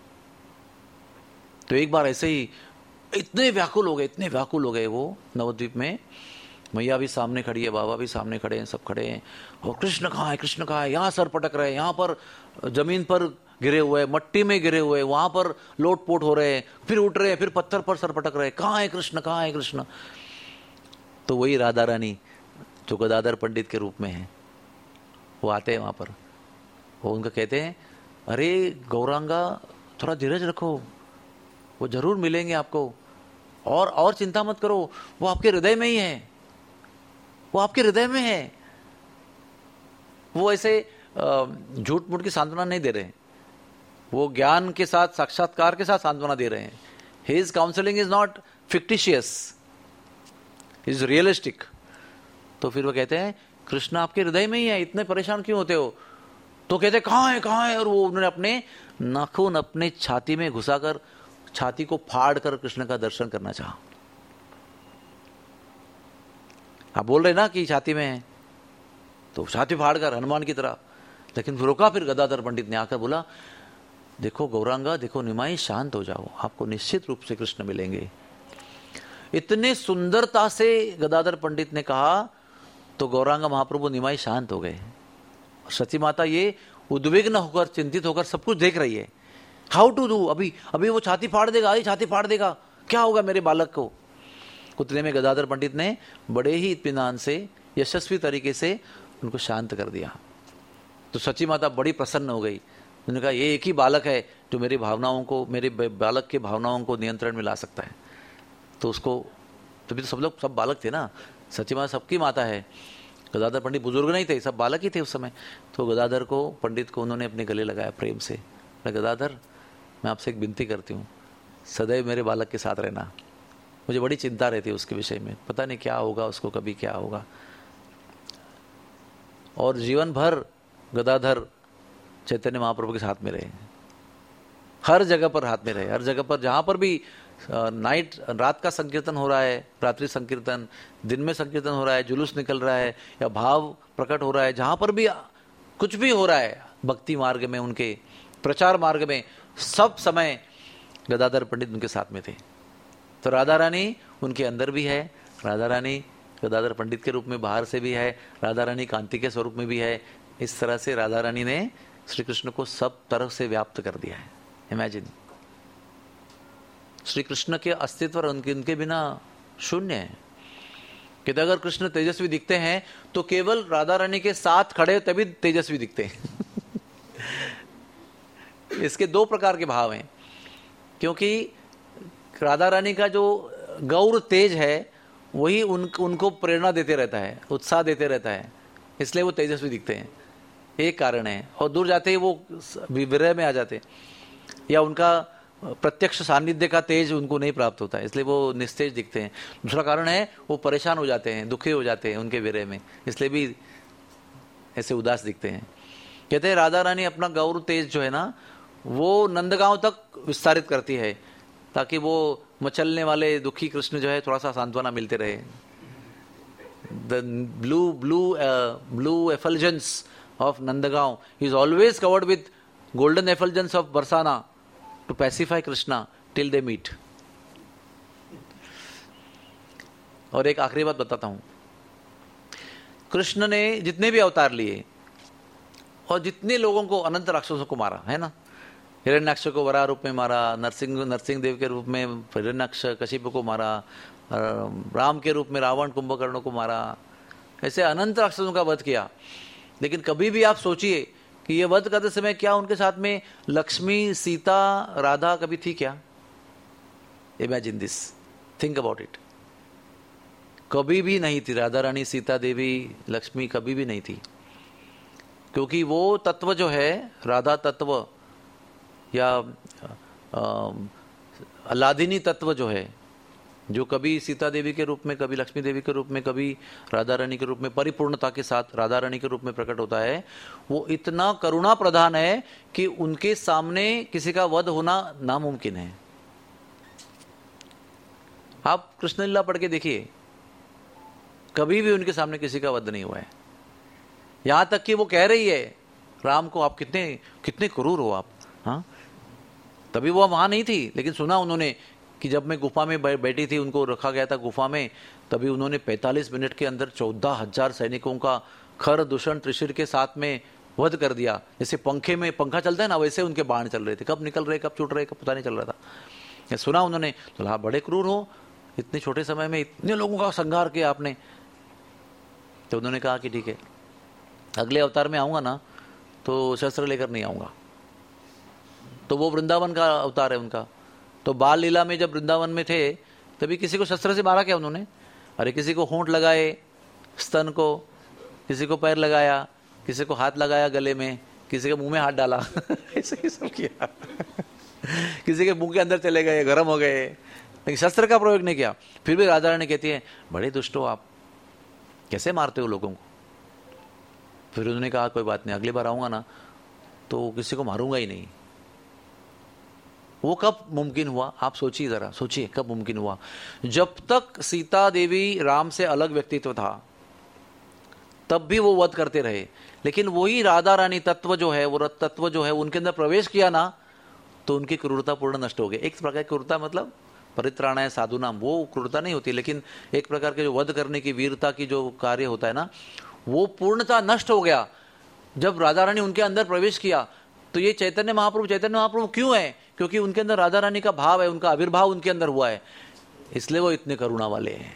तो एक बार ऐसे ही इतने व्याकुल हो गए वो नवद्वीप में, मैया भी सामने खड़ी है, बाबा भी सामने खड़े हैं, सब खड़े हैं, और कृष्ण कहाँ है, यहाँ सर पटक रहे हैं, यहाँ पर जमीन पर गिरे हुए, मट्टी में गिरे हुए, वहां पर लोटपोट हो रहे हैं, फिर उठ रहे हैं, फिर पत्थर पर सर पटक रहे हैं, कहाँ है कृष्ण। तो वही राधा रानी जो गदाधर पंडित के रूप में है, वो आते हैं वहां पर, वो उनका कहते हैं अरे गौरांगा थोड़ा धीरज रखो, वो जरूर मिलेंगे आपको, और चिंता मत करो, वो आपके हृदय में ही है, वो आपके हृदय में है। वो ऐसे झूठ मूठ की सांत्वना नहीं दे रहे हैं, वो ज्ञान के साथ, साक्षात्कार के साथ सांत्वना दे रहे हैं। His counselling is not fictitious, is realistic. तो फिर वो कहते हैं कृष्ण आपके हृदय में ही है, इतने परेशान क्यों होते हो। तो कहते कहाँ है, और वो उन्होंने अपने नाखून अपने छाती में घुसाकर, छाती को फाड़ कर कृष्ण का दर्शन करना चाहा। आप बोल रहे ना कि छाती में है, तो छाती फाड़ कर हनुमान की तरह। लेकिन रोका फिर गदाधर पंडित ने आकर बोला देखो गौरांगा, देखो निमाई, शांत हो जाओ, आपको निश्चित रूप से कृष्ण मिलेंगे। इतने सुंदरता से गदाधर पंडित ने कहा तो गौरांगा महाप्रभु निमाई शांत हो गए। सती माता ये उद्विग्न होकर, चिंतित होकर सब कुछ देख रही है, हाउ टू डू, अभी वो छाती फाड़ देगा, क्या होगा मेरे बालक को। उतने में गदाधर पंडित ने बड़े ही इत्मीनान से, यशस्वी तरीके से उनको शांत कर दिया। तो सची माता बड़ी प्रसन्न हो गई। उन्होंने कहा ये एक ही बालक है जो मेरी भावनाओं को, मेरे बालक के भावनाओं को नियंत्रण में ला सकता है। तो उसको, तभी तो सब लोग, सब बालक थे ना, सची माता सबकी माता है। गदाधर पंडित बुजुर्ग नहीं थे, सब बालक ही थे उस समय। तो गदाधर को, पंडित को उन्होंने अपने गले लगाया प्रेम से। गदाधर, मैं आपसे एक विनती करती हूँ, सदैव मेरे बालक के साथ रहना। मुझे बड़ी चिंता रहती है उसके विषय में, पता नहीं क्या होगा उसको, कभी क्या होगा। और जीवन भर गदाधर चैतन्य महाप्रभु के साथ में रहे, हर जगह पर हाथ में रहे, हर जगह पर जहाँ पर भी नाइट, रात का संकीर्तन हो रहा है, रात्रि संकीर्तन, दिन में संकीर्तन हो रहा है, जुलूस निकल रहा है या भाव प्रकट हो रहा है, जहाँ पर भी कुछ भी हो रहा है भक्ति मार्ग में, उनके प्रचार मार्ग में, सब समय गदाधर पंडित उनके साथ में थे। तो राधा रानी उनके अंदर भी है, राधा रानी गदाधर पंडित के रूप में बाहर से भी है, राधा रानी कांति के स्वरूप में भी है। इस तरह से राधा रानी ने श्री कृष्ण को सब तरह से व्याप्त कर दिया है। इमेजिन, श्री कृष्ण के अस्तित्व और उनके बिना शून्य है। कि अगर कृष्ण तेजस्वी दिखते हैं तो केवल राधा रानी के साथ खड़े तभी तेजस्वी दिखते हैं। इसके दो प्रकार के भाव हैं, क्योंकि राधा रानी का जो गौर तेज है वही उनको प्रेरणा देते रहता है, उत्साह देते रहता है, इसलिए वो तेजस्वी दिखते हैं, एक कारण है। और दूर जाते ही वो विरह में आ जाते, या उनका प्रत्यक्ष सान्निध्य का तेज उनको नहीं प्राप्त होता है, इसलिए वो निस्तेज दिखते हैं। दूसरा कारण है वो परेशान हो जाते हैं, दुखी हो जाते हैं उनके विरह में, इसलिए भी ऐसे उदास दिखते हैं। कहते हैं राधा रानी अपना गौर तेज जो है ना वो नंदगांव तक विस्तारित करती है, ताकि वो मचलने वाले दुखी कृष्ण जो है थोड़ा सा सांत्वना मिलते रहे। The blue effulgence of Nandagaon is always covered with golden effulgence of Barsana to pacify Krishna till they meet. और एक आखिरी बात बताता हूं, कृष्ण ने जितने भी अवतार लिए और जितने लोगों को, अनंत राक्षसों को मारा है ना, हिरण्याक्ष को वराह रूप में मारा, नरसिंह देव के रूप में हिरण्याक्ष कशिप को मारा, राम के रूप में रावण कुंभकर्ण को मारा, ऐसे अनंत राक्षसों का वध किया। लेकिन कभी भी आप सोचिए कि ये वध करते समय क्या उनके साथ में लक्ष्मी, सीता, राधा कभी थी क्या? Imagine this, think about it. कभी भी नहीं थी राधा रानी, सीता देवी, लक्ष्मी कभी भी नहीं थी, क्योंकि वो तत्व जो है, राधा तत्व या अलादिनी तत्व जो है, जो कभी सीता देवी के रूप में, कभी लक्ष्मी देवी के रूप में, कभी राधा रानी के रूप में, परिपूर्णता के साथ राधा रानी के रूप में प्रकट होता है, वो इतना करुणा प्रधान है कि उनके सामने किसी का वध होना नामुमकिन है। आप कृष्ण लीला पढ़ के देखिए, कभी भी उनके सामने किसी का वध नहीं हुआ है। यहां तक कि वो कह रही है राम को, आप कितने कितने क्रूर हो आप। हाँ, तभी वो वहां नहीं थी, लेकिन सुना उन्होंने कि जब मैं गुफा में बैठी थी, उनको रखा गया था गुफा में, तभी उन्होंने 45 मिनट के अंदर 14,000 सैनिकों का खर, दूषण, त्रिशिर के साथ में वध कर दिया। जैसे पंखे में पंखा चलता है ना, वैसे उनके बाण चल रहे थे, कब निकल रहे, कब छूट रहे, कब पता नहीं चल रहा था। सुना उन्होंने, तो हाँ, बड़े क्रूर हो, इतने छोटे समय में इतने लोगों का संहार किया आपने। तो उन्होंने कहा कि ठीक है, अगले अवतार में आऊंगा ना तो शस्त्र लेकर नहीं आऊंगा। तो वो वृंदावन का अवतार है उनका। तो बाल लीला में जब वृंदावन में थे तभी किसी को शस्त्र से मारा क्या उन्होंने? अरे किसी को होंठ लगाए, स्तन को, किसी को पैर लगाया, किसी को हाथ लगाया गले में, किसी के मुंह में हाथ डाला, ऐसे ही सब किया। किसी के मुंह के अंदर चले गए, गर्म हो गए, लेकिन शस्त्र का प्रयोग नहीं किया। फिर भी राधा रानी कहती है, बड़े दुष्ट हो आप, कैसे मारते हो लोगों को? फिर उन्होंने कहा कोई बात नहीं, अगली बार आऊंगा ना तो किसी को मारूंगा ही नहीं। वो कब मुमकिन हुआ? आप सोचिए, जरा सोचिए, कब मुमकिन हुआ? जब तक सीता देवी राम से अलग व्यक्तित्व था तब भी वो वध करते रहे, लेकिन वही राधा रानी तत्व जो है, वो तत्व जो है उनके अंदर प्रवेश किया ना, तो उनकी क्रूरता पूर्ण नष्ट हो गई। एक प्रकार की क्रूरता मतलब परित्राणाय साधु नाम, वो क्रूरता नहीं होती, लेकिन एक प्रकार के जो वध करने की, वीरता की जो कार्य होता है ना, वो पूर्णता नष्ट हो गया जब राधा रानी उनके अंदर प्रवेश किया। तो ये चैतन्य महाप्रभु क्यों है? क्योंकि उनके अंदर राधा रानी का भाव है, उनका आविर्भाव उनके अंदर हुआ है। इसलिए वो इतने करुणा वाले हैं।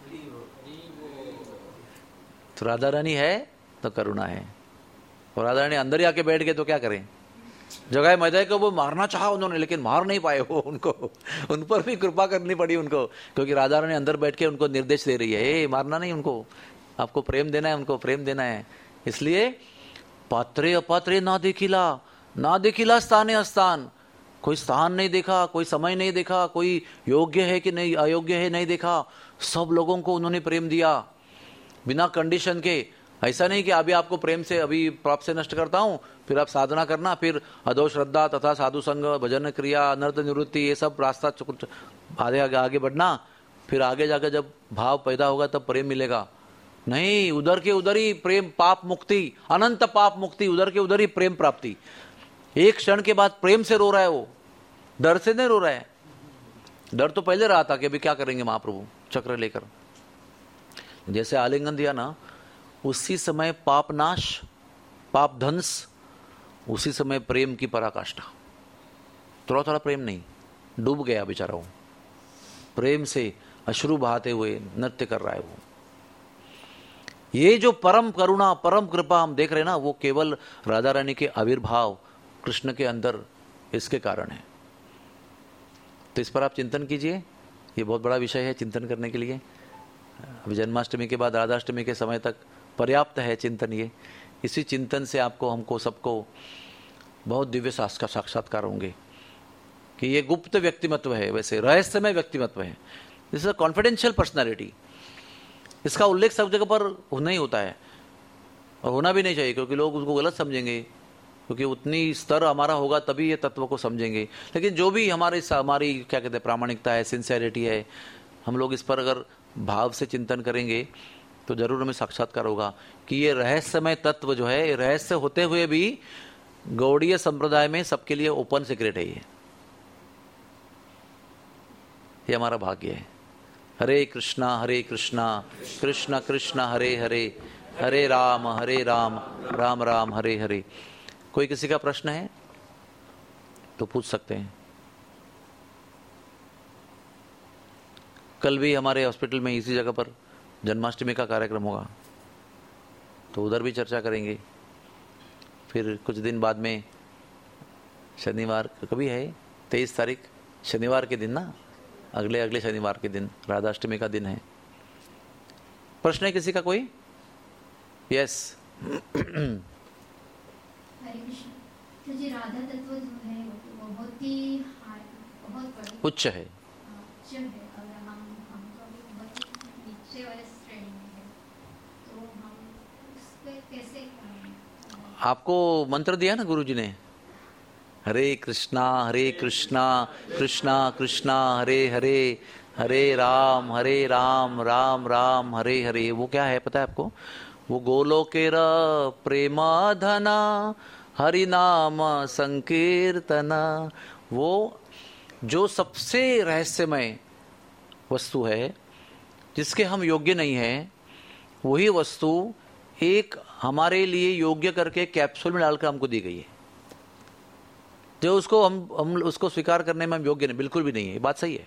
तो राधा रानी है तो करुणा है, और राधा रानी अंदर ही आके बैठ गए तो क्या करें। जगाए मैदाई को वो मारना चाहा उन्होंने, लेकिन मार नहीं पाए वो उनको, उन पर भी कृपा करनी पड़ी उनको, क्योंकि राधा रानी अंदर बैठ के उनको निर्देश दे रही है, ए मारना नहीं उनको, आपको प्रेम देना है, उनको प्रेम देना है। इसलिए पात्रे अपात्रे ना देखिला स्थाने अस्थान, कोई स्थान नहीं देखा, कोई समय नहीं देखा, कोई योग्य है कि नहीं अयोग्य है नहीं देखा, सब लोगों को उन्होंने प्रेम दिया बिना कंडीशन के। ऐसा नहीं कि अभी आपको प्रेम से अभी पाप से नष्ट करता हूं, फिर आप साधना करना, फिर अधो श्रद्धा तथा साधु संग, भजन क्रिया, अनर्थ निवृत्ति, ये सब रास्ता आगे बढ़ना, फिर आगे जाकर जब भाव पैदा होगा तब प्रेम मिलेगा। नहीं, उधर के उधर ही प्रेम, पाप मुक्ति, अनंत पाप मुक्ति, उधर के उधर ही प्रेम प्राप्ति। एक क्षण के बाद प्रेम से रो रहा है वो, डर से नहीं रो रहा है। डर तो पहले रहा था कि अभी क्या करेंगे महाप्रभु चक्र लेकर। जैसे आलिंगन दिया ना, उसी समय पाप नाश, पाप ध्वंस, उसी समय प्रेम की पराकाष्ठा। थोड़ा थोड़ा प्रेम नहीं, डूब गया बेचारा वो, प्रेम से अश्रु बहाते हुए नृत्य कर रहा है वो। ये जो परम करुणा, परम कृपा हम देख रहे हैं ना, वो केवल राधा रानी के आविर्भाव कृष्ण के अंदर, इसके कारण है। तो इस पर आप चिंतन कीजिए, ये बहुत बड़ा विषय है चिंतन करने के लिए। अभी जन्माष्टमी के बाद राधाष्टमी के समय तक पर्याप्त है चिंतन। ये इसी चिंतन से आपको, हमको, सबको बहुत दिव्य साक्षात्कार होंगे कि ये गुप्त व्यक्तिमत्व है, वैसे रहस्यमय व्यक्तिमत्व है। This is a confidential personality. इसका उल्लेख सब जगह पर नहीं होता है, और होना भी नहीं चाहिए, क्योंकि लोग उसको गलत समझेंगे, क्योंकि उतनी स्तर हमारा होगा तभी ये तत्व को समझेंगे। लेकिन जो भी हमारी क्या कहते हैं प्रामाणिकता है, सिंसियरिटी है, हम लोग इस पर अगर भाव से चिंतन करेंगे तो जरूर हमें साक्षात्कार होगा कि ये रहस्यमय तत्व जो है, रहस्य होते हुए भी गौड़ीय संप्रदाय में सबके लिए ओपन सीक्रेट है। ये हमारा भाग्य है। हरे कृष्णा कृष्ण कृष्ण हरे हरे, हरे राम राम राम हरे हरे। कोई किसी का प्रश्न है तो पूछ सकते हैं। कल भी हमारे हॉस्पिटल में इसी जगह पर जन्माष्टमी का कार्यक्रम होगा, तो उधर भी चर्चा करेंगे। फिर कुछ दिन बाद में शनिवार, कभी है 23 तारीख शनिवार के दिन ना, अगले शनिवार के दिन राधाष्टमी का दिन है। प्रश्न है किसी का कोई? यस। तो जी राधा तत्व जो है वो बहुत ही उच्च है। अगर हम तो नीचे वाले श्रेणी में है, तो हम उस पे कैसे आपको मंत्र दिया ना गुरुजी ने, हरे कृष्णा कृष्णा कृष्णा हरे हरे, हरे राम राम राम हरे हरे। वो क्या है पता है आपको? वो गोलोकेर प्रेमाधना हरि नाम संकीर्तना। वो जो सबसे रहस्यमय वस्तु है, जिसके हम योग्य नहीं हैं, वही वस्तु एक हमारे लिए योग्य करके कैप्सूल में डालकर हमको दी गई है। जो उसको हम उसको स्वीकार करने में हम योग्य नहीं, बिल्कुल भी नहीं है, बात सही है।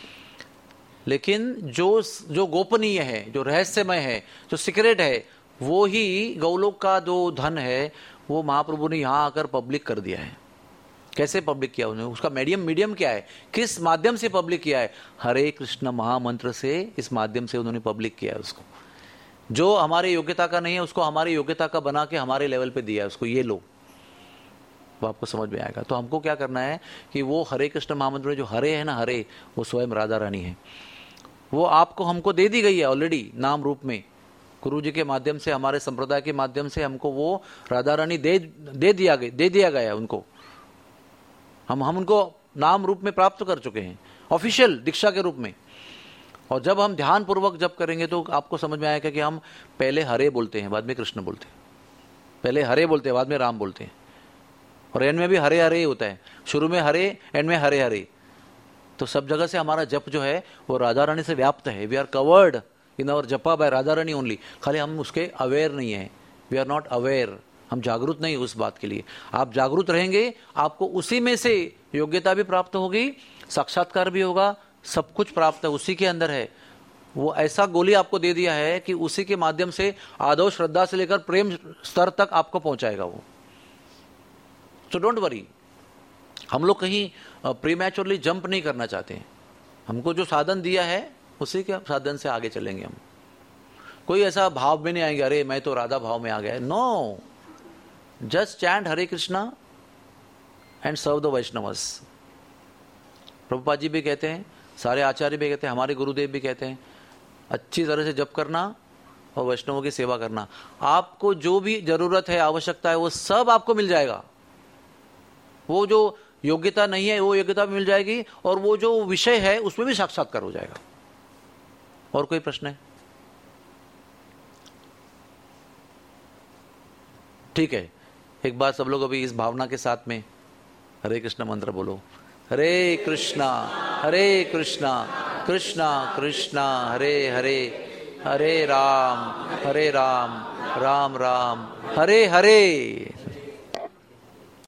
लेकिन जो गोपनीय है, जो रहस्यमय है, जो सीक्रेट है, वो ही गौलोक का जो धन है, वो महाप्रभु ने यहाँ आकर पब्लिक कर दिया है। कैसे पब्लिक किया उन्होंने? उसका मीडियम क्या है, किस माध्यम से पब्लिक किया है? हरे कृष्ण महामंत्र से, इस माध्यम से उन्होंने पब्लिक किया है उसको। जो हमारे योग्यता का नहीं है, उसको हमारी योग्यता का बना के हमारे लेवल पे दिया है उसको, ये लो, वो आपको समझ में आएगा। तो हमको क्या करना है कि वो हरे कृष्ण महामंत्र में जो हरे है ना, हरे, वो स्वयं राधा रानी है। वो आपको हमको दे दी गई है ऑलरेडी नाम रूप में। गुरु जी के माध्यम से, हमारे संप्रदाय के माध्यम से हमको वो राधा रानी दे दिया गया है उनको। हम उनको नाम रूप में प्राप्त कर चुके हैं, ऑफिशियल दीक्षा के रूप में। और जब हम ध्यान पूर्वक जब करेंगे तो आपको समझ में आएगा कि हम पहले हरे बोलते हैं, बाद में कृष्ण बोलते हैं, पहले हरे बोलते हैं, बाद में राम बोलते हैं, और एंड में भी हरे हरे ही होता है। शुरू में हरे, एंड में हरे हरे। तो सब जगह से हमारा जप जो है वो राधा रानी से व्याप्त है। We are covered in our japa by Radha Rani only. खाली हम उसके अवेयर नहीं है, वी आर नॉट अवेयर, हम जागरूक नहीं उस बात के लिए। आप जागरूक रहेंगे, आपको उसी में से योग्यता भी प्राप्त होगी, साक्षात्कार भी होगा, सब कुछ प्राप्त है, उसी के अंदर है। वो ऐसा गोली आपको दे दिया है कि उसी के माध्यम से आदौ श्रद्धा से लेकर प्रेम स्तर तक आपको पहुंचाएगा वो। सो डोंट वरी, हम लोग कहीं प्रीमैच्योरली जंप नहीं करना चाहते हैं। हमको जो साधन दिया है उसी के साधन से आगे चलेंगे हम। कोई ऐसा भाव में नहीं आएंगे अरे मैं तो राधा भाव में आ गया। No, just chant Hare Krishna and serve the Vaishnavas. Prabhupada ji भी कहते हैं, सारे आचार्य भी कहते हैं, हमारे गुरुदेव भी कहते हैं, अच्छी तरह से जप करना और वैष्णवों की सेवा करना। आपको जो भी जरूरत है, आवश्यकता है, वो सब आपको मिल जाएगा। वो जो योग्यता नहीं है वो योग्यता भी मिल जाएगी, और वो जो विषय है उसमें भी साक्षात्कार हो जाएगा। और कोई प्रश्न है? ठीक है, एक बार सब लोग अभी इस भावना के साथ में हरे कृष्ण मंत्र बोलो। हरे कृष्णा कृष्णा कृष्णा हरे हरे, हरे राम राम राम हरे हरे।